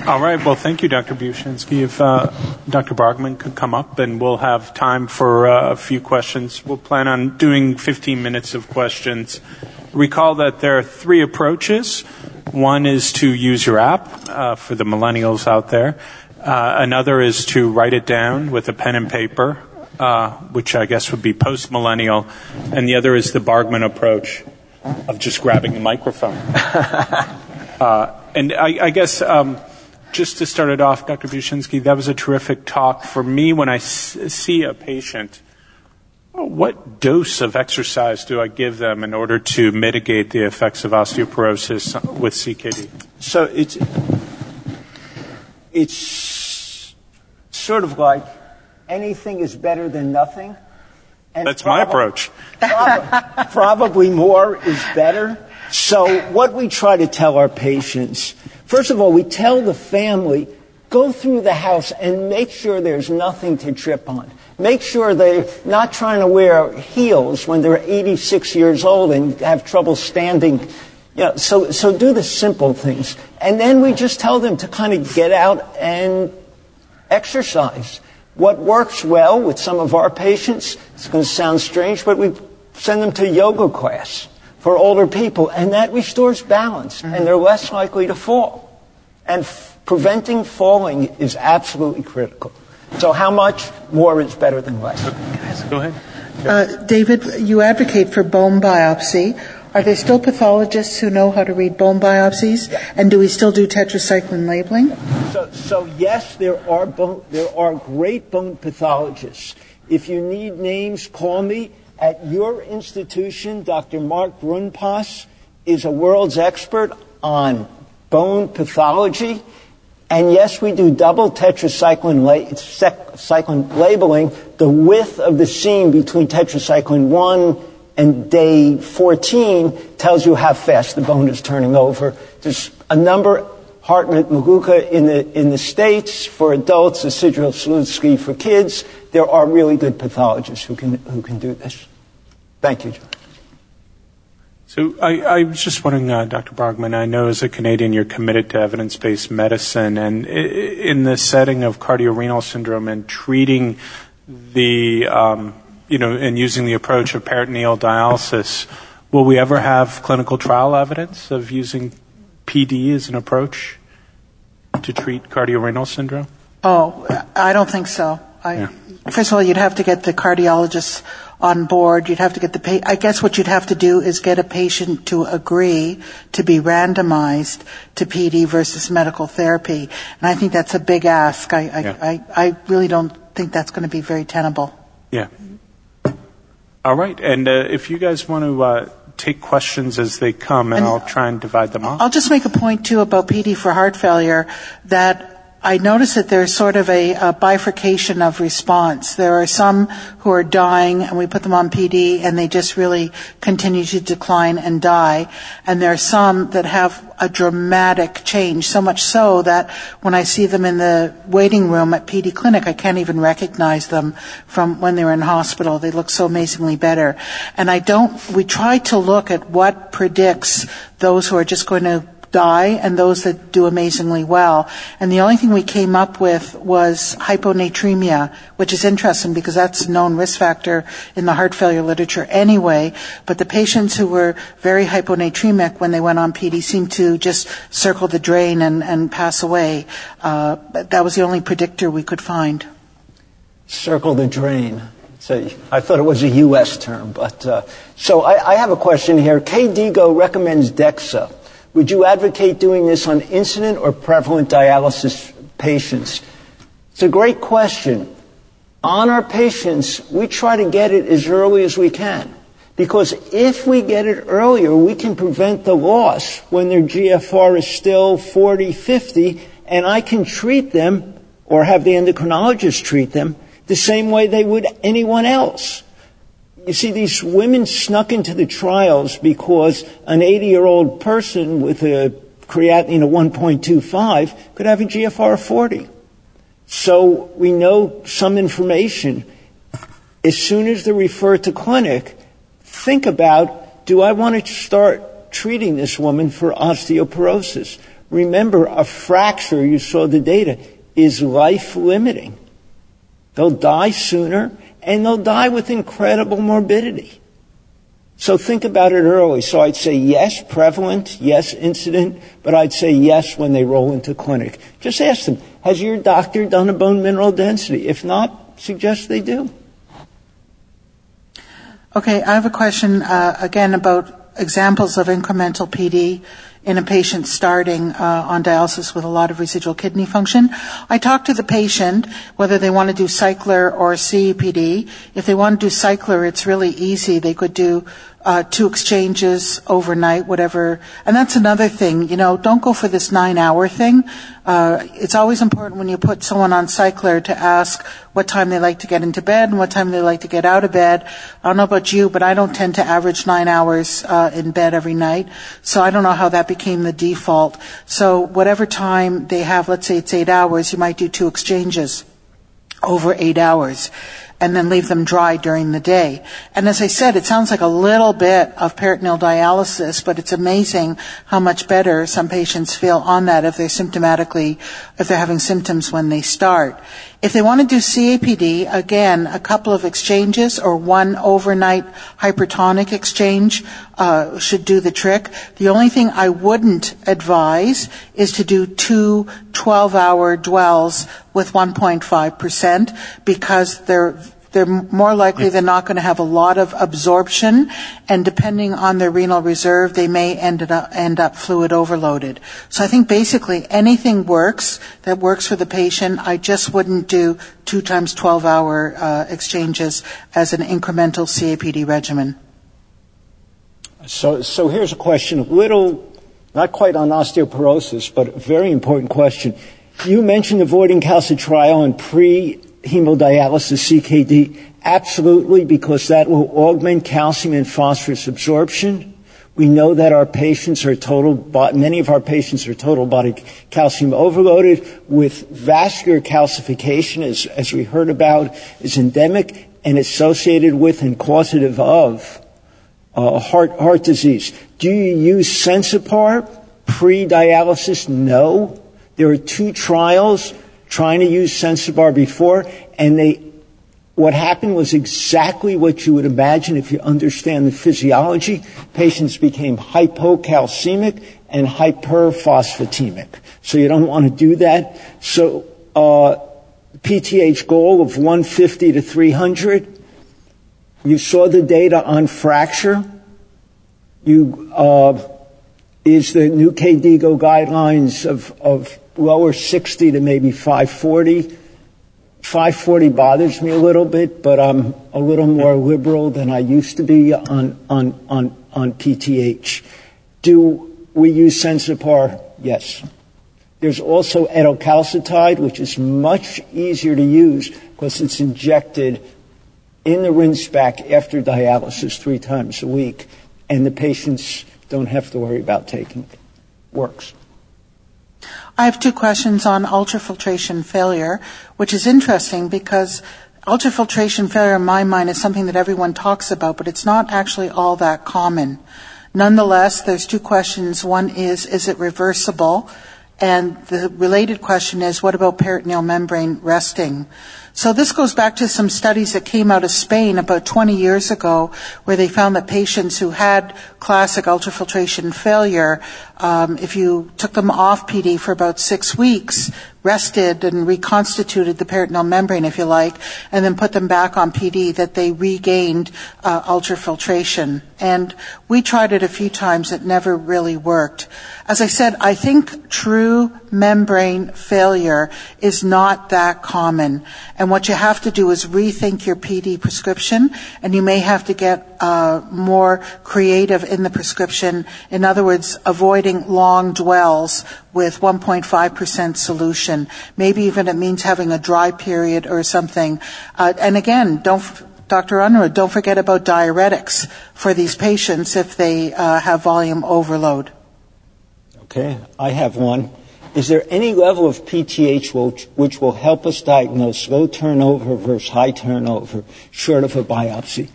All right. Well, thank you, Dr. Bushinsky. If Dr. Brogman could come up, and we'll have time for a few questions. We'll plan on doing 15 minutes of questions. Recall that there are three approaches. One is to use your app for the millennials out there. Another is to write it down with a pen and paper, which I guess would be post-millennial. And the other is the Bargman approach of just grabbing the microphone. And I guess just to start it off, Dr. Bushinsky, that was a terrific talk. For me, when I see a patient, what dose of exercise do I give them in order to mitigate the effects of osteoporosis with CKD? So it's sort of like anything is better than nothing. And that's my approach. Probably more is better. So what we try to tell our patients, first of all, we tell the family, go through the house and make sure there's nothing to trip on. Make sure they're not trying to wear heels when they're 86 years old and have trouble standing. So do the simple things. And then we just tell them to kind of get out and exercise. What works well with some of our patients, it's going to sound strange, but we send them to yoga class for older people, and that restores balance, and they're less likely to fall. And preventing falling is absolutely critical. So how much more is better than less? Guys, go ahead. David, you advocate for bone biopsy. Are there still pathologists who know how to read bone biopsies? Yeah. And do we still do tetracycline labeling? So yes, there are great bone pathologists. If you need names, call me. At your institution, Dr. Mark Grunpass is a world's expert on bone pathology. And yes, we do double tetracycline labeling. The width of the seam between tetracycline 1 and day 14 tells you how fast the bone is turning over. There's a number, Hartmut-Magucha in the States for adults, Asidro-Slutsky for kids. There are really good pathologists who can do this. Thank you, John. So I was just wondering, Dr. Brogman, I know as a Canadian you're committed to evidence-based medicine, and in the setting of cardiorenal syndrome and treating the, and using the approach of peritoneal dialysis, will we ever have clinical trial evidence of using PD as an approach to treat cardiorenal syndrome? Oh, I don't think so. First of all, you'd have to get the cardiologists on board. You'd have to get I guess what you'd have to do is get a patient to agree to be randomized to PD versus medical therapy. And I think that's a big ask. I really don't think that's going to be very tenable. Yeah. All right. And if you guys want to take questions as they come, and I'll try and divide them up. I'll just make a point, too, about PD for heart failure, that I notice that there's sort of a bifurcation of response. There are some who are dying, and we put them on PD, and they just really continue to decline and die. And there are some that have a dramatic change, so much so that when I see them in the waiting room at PD clinic, I can't even recognize them from when they were in hospital. They look so amazingly better. And we try to look at what predicts those who are just going to die and those that do amazingly well. And the only thing we came up with was hyponatremia, which is interesting because that's a known risk factor in the heart failure literature anyway. But the patients who were very hyponatremic when they went on PD seemed to just circle the drain and pass away. That was the only predictor we could find. Circle the drain. I thought it was a U.S. term. But so I have a question here. KDIGO recommends DEXA. Would you advocate doing this on incident or prevalent dialysis patients? It's a great question. On our patients, we try to get it as early as we can. Because if we get it earlier, we can prevent the loss when their GFR is still 40, 50, and I can treat them or have the endocrinologist treat them the same way they would anyone else. You see, these women snuck into the trials because an 80-year-old person with a creatinine of 1.25 could have a GFR of 40. So we know some information. As soon as they're referred to clinic, think about, do I want to start treating this woman for osteoporosis? Remember, a fracture, you saw the data, is life-limiting. They'll die sooner, and they'll die with incredible morbidity. So think about it early. So I'd say yes, prevalent, yes, incident, but I'd say yes when they roll into clinic. Just ask them, has your doctor done a bone mineral density? If not, suggest they do. Okay, I have a question, again, about examples of incremental PD in a patient starting on dialysis with a lot of residual kidney function. I talk to the patient whether they want to do cycler or CEPD. If they want to do cycler, it's really easy. They could do 2 exchanges overnight, whatever. And that's another thing, don't go for this 9-hour thing. It's always important when you put someone on cycler to ask what time they like to get into bed and what time they like to get out of bed. I don't know about you, but I don't tend to average 9 hours in bed every night. So I don't know how that became the default. So whatever time they have, let's say it's 8 hours, you might do 2 exchanges over 8 hours, and then leave them dry during the day. And as I said, it sounds like a little bit of peritoneal dialysis, but it's amazing how much better some patients feel on that if they're having symptoms when they start. If they want to do CAPD, again, a couple of exchanges or 1 overnight hypertonic exchange should do the trick. The only thing I wouldn't advise is to do 2 12-hour dwells with 1.5% because they're more likely than not going to have a lot of absorption, and depending on their renal reserve, they may end up fluid overloaded. So I think basically anything that works for the patient. I just wouldn't do 2 times 12-hour exchanges as an incremental CAPD regimen. So here's a question, not quite on osteoporosis, but a very important question. You mentioned avoiding calcitriol and pre-hemodialysis CKD. Absolutely, because that will augment calcium and phosphorus absorption. We know that many of our patients are total body calcium overloaded with vascular calcification, as we heard about, is endemic and associated with and causative of heart disease. Do you use Sensipar pre-dialysis? No. There are 2 trials trying to use Sensipar before, and what happened was exactly what you would imagine if you understand the physiology. Patients became hypocalcemic and hyperphosphatemic. So you don't want to do that. So PTH goal of 150 to 300. You saw the data on fracture. Is the new KDIGO guidelines of lower 60 to maybe 540. 540 bothers me a little bit, but I'm a little more liberal than I used to be on PTH. Do we use Sensipar? Yes. There's also etocalcetide, which is much easier to use because it's injected in the rinse back after dialysis 3 times a week, and the patients don't have to worry about taking it. Works. I have 2 questions on ultrafiltration failure, which is interesting because ultrafiltration failure in my mind is something that everyone talks about, but it's not actually all that common. Nonetheless, there's 2 questions. One is it reversible? And the related question is, what about peritoneal membrane resting? So this goes back to some studies that came out of Spain about 20 years ago, where they found that patients who had classic ultrafiltration failure, if you took them off PD for about 6 weeks, rested and reconstituted the peritoneal membrane, if you like, and then put them back on PD, that they regained ultrafiltration. And we tried it a few times. It never really worked. As I said, I think true membrane failure is not that common. And what you have to do is rethink your PD prescription, and you may have to get more creative in the prescription. In other words, avoiding long dwells with 1.5% solution. Maybe even it means having a dry period or something. And again, Dr. Unruh, don't forget about diuretics for these patients if they have volume overload. Okay, I have one. Is there any level of PTH which will help us diagnose low turnover versus high turnover short of a biopsy?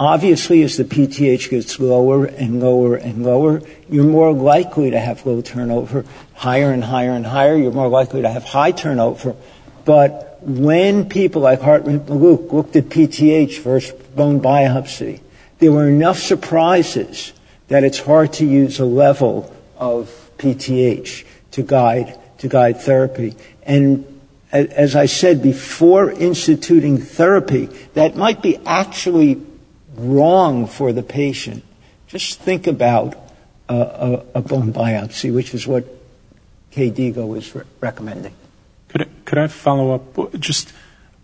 Obviously, as the PTH gets lower and lower and lower, you're more likely to have low turnover. Higher and higher and higher, you're more likely to have high turnover. But when people like Hartman Mallouk looked at PTH versus bone biopsy, there were enough surprises that it's hard to use a level of PTH to guide therapy. And as I said, before instituting therapy, that might be actually wrong for the patient. Just think about a bone biopsy, which is what KDIGO is recommending. Could I follow up? Just,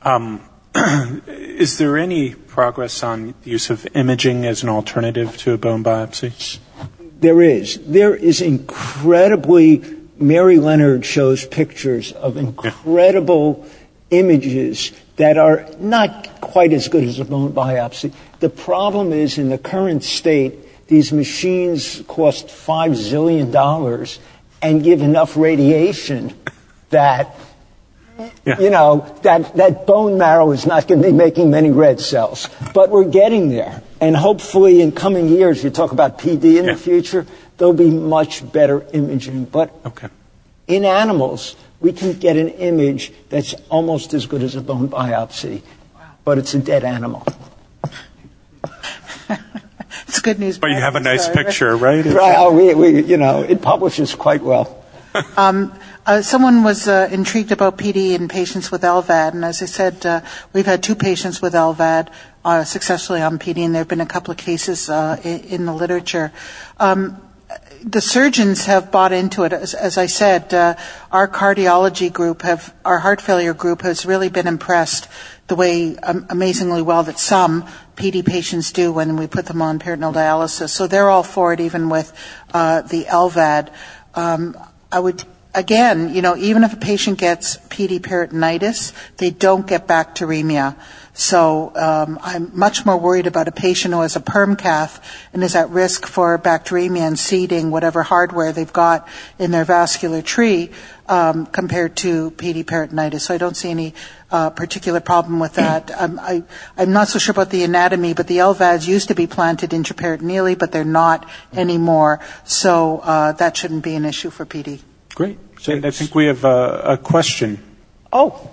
is there any progress on the use of imaging as an alternative to a bone biopsy? There is. There is incredibly, Mary Leonard shows pictures of incredible images that are not quite as good as a bone biopsy. The problem is, in the current state, these machines cost $5 zillion and give enough radiation that, that bone marrow is not going to be making many red cells. But we're getting there. And hopefully in coming years, you talk about PD in the future, there'll be much better imaging. But in animals, we can get an image that's almost as good as a bone biopsy, but it's a dead animal. It's good news. But you have a nice picture, right? Right. It publishes quite well. Someone was intrigued about PD in patients with LVAD, and as I said, we've had 2 patients with LVAD successfully on PD, and there have been a couple of cases in the literature. The surgeons have bought into it. As I said, our cardiology group our heart failure group has really been impressed the way amazingly well that some PD patients do when we put them on peritoneal dialysis. So they're all for it, even with the LVAD. I would, again, even if a patient gets PD peritonitis, they don't get bacteremia. So I'm much more worried about a patient who has a perm cath and is at risk for bacteremia and seeding whatever hardware they've got in their vascular tree compared to PD peritonitis. So I don't see any particular problem with that. I'm not so sure about the anatomy, but the LVADs used to be planted intraperitoneally, but they're not anymore. So that shouldn't be an issue for PD. Great. And I think we have a question. Oh.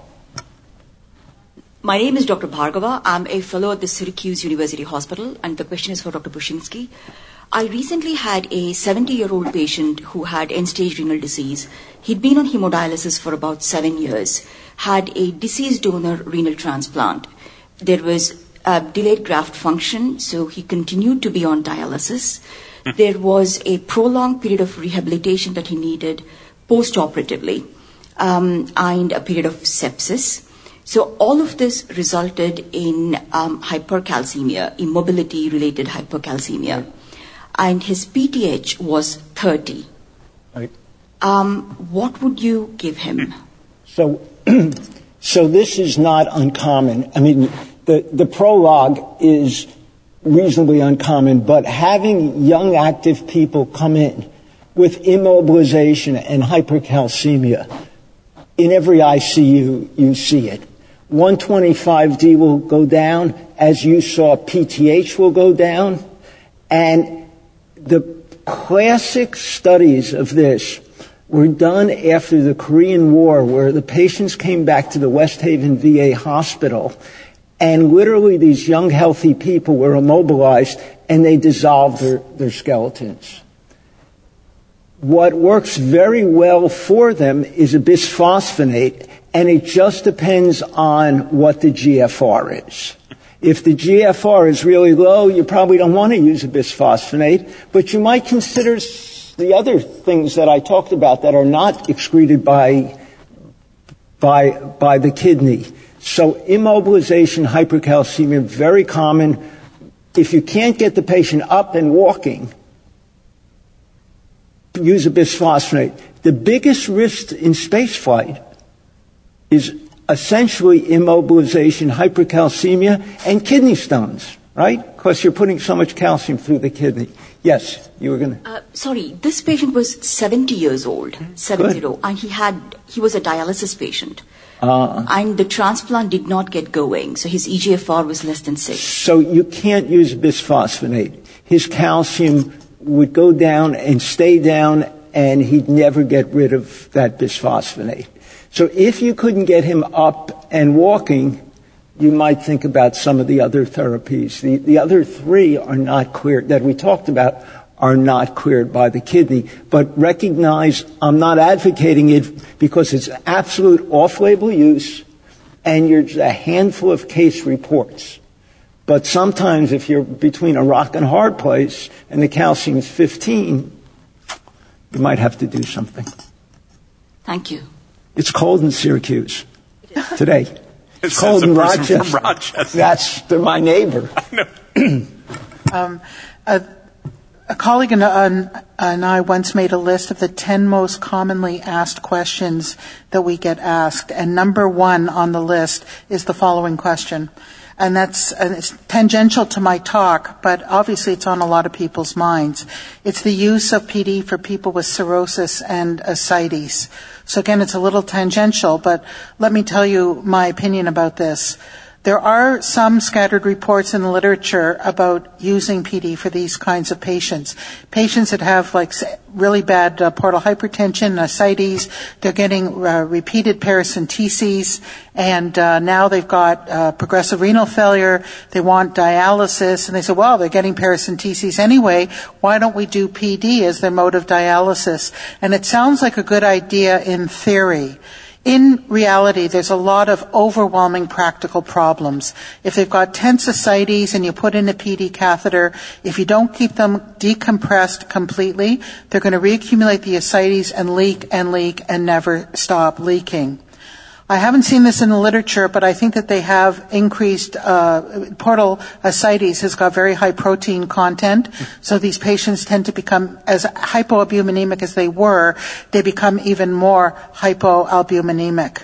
My name is Dr. Bhargava. I'm a fellow at the Syracuse University Hospital, and the question is for Dr. Bushinsky. I recently had a 70-year-old patient who had end-stage renal disease. He'd been on hemodialysis for about 7 years, had a deceased donor renal transplant. There was delayed graft function, so he continued to be on dialysis. There was a prolonged period of rehabilitation that he needed post-operatively, and a period of sepsis. So all of this resulted in hypercalcemia, immobility-related hypercalcemia. And his PTH was 30. Right. What would you give him? So this is not uncommon. I mean, the prologue is reasonably uncommon, but having young active people come in with immobilization and hypercalcemia, in every ICU you see it. 125D will go down. As you saw, PTH will go down. And the classic studies of this were done after the Korean War, where the patients came back to the West Haven VA hospital, and literally these young, healthy people were immobilized, and they dissolved their skeletons. What works very well for them is a bisphosphonate, and it just depends on what the GFR is. If the GFR is really low, you probably don't want to use a bisphosphonate, but you might consider the other things that I talked about that are not excreted by the kidney. So immobilization, hypercalcemia, very common. If you can't get the patient up and walking, use a bisphosphonate. The biggest risk in spaceflight is essentially immobilization, hypercalcemia, and kidney stones, right? Because you're putting so much calcium through the kidney. Yes, you were going to. Sorry, this patient was 70 years old, 70, and he was a dialysis patient. And the transplant did not get going, so his EGFR was less than 6. So you can't use bisphosphonate. His calcium would go down and stay down, and he'd never get rid of that bisphosphonate. So if you couldn't get him up and walking, you might think about some of the other therapies. The other three are not cleared, that we talked about, are not cleared by the kidney. But recognize I'm not advocating it because it's absolute off-label use and there's a handful of case reports. But sometimes if you're between a rock and a hard place and the calcium is 15, you might have to do something. Thank you. It's cold in Syracuse today. It's cold in Rochester. From Rochester. They're my neighbor. A colleague and I once made a list of the 10 most commonly asked questions that we get asked, and number 1 on the list is the following question. And it's tangential to my talk, but obviously it's on a lot of people's minds. It's the use of PD for people with cirrhosis and ascites. So again, it's a little tangential, but let me tell you my opinion about this. There are some scattered reports in the literature about using PD for these kinds of patients. Patients that have really bad portal hypertension, ascites, they're getting repeated paracenteses, and now they've got progressive renal failure, they want dialysis, and they say, well, they're getting paracenteses anyway, why don't we do PD as their mode of dialysis? And it sounds like a good idea in theory. In reality, there's a lot of overwhelming practical problems. If they've got tense ascites and you put in a PD catheter, if you don't keep them decompressed completely, they're going to reaccumulate the ascites and leak and never stop leaking. I haven't seen this in the literature, but I think that they have increased, portal ascites has got very high protein content, so these patients tend to become, as hypoalbuminemic as they were, they become even more hypoalbuminemic.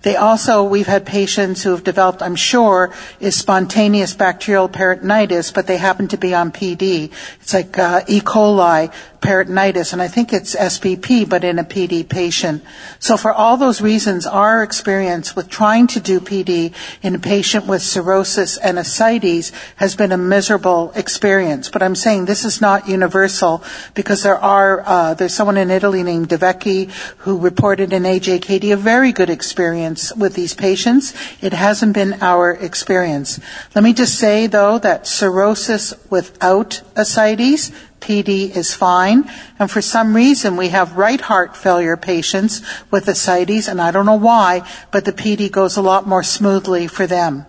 We've had patients who have developed, I'm sure, is spontaneous bacterial peritonitis, but they happen to be on PD. It's like E. coli peritonitis, and I think it's SPP, but in a PD patient. So for all those reasons, our experience with trying to do PD in a patient with cirrhosis and ascites has been a miserable experience. But I'm saying this is not universal because there's someone in Italy named De Vecchi who reported in AJKD a very good experience with these patients. It hasn't been our experience. Let me just say, though, that cirrhosis without ascites, PD is fine, and for some reason we have right heart failure patients with ascites, and I don't know why, but the PD goes a lot more smoothly for them.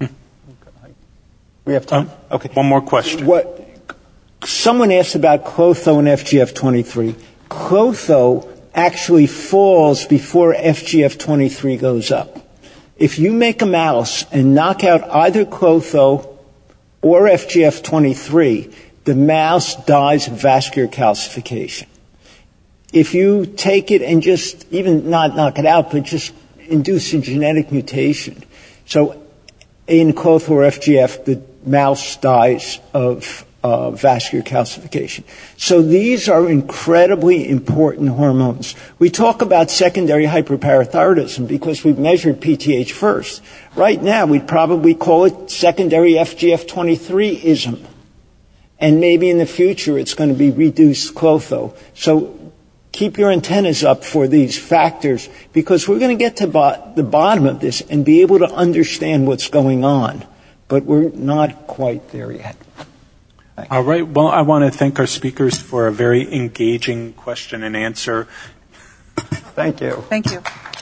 We have time? Okay. One more question. Someone asked about Clotho and FGF23. Clotho actually falls before FGF23 goes up. If you make a mouse and knock out either Clotho or FGF23, the mouse dies of vascular calcification. If you take it and just, even not knock it out, but just induce a genetic mutation. So in Clotho or FGF, the mouse dies of vascular calcification. So these are incredibly important hormones. We talk about secondary hyperparathyroidism because we've measured PTH first. Right now, we'd probably call it secondary FGF23-ism. And maybe in the future it's going to be reduced Clotho. So keep your antennas up for these factors because we're going to get to the bottom of this and be able to understand what's going on. But we're not quite there yet. All right. Well, I want to thank our speakers for a very engaging question and answer. Thank you. Thank you.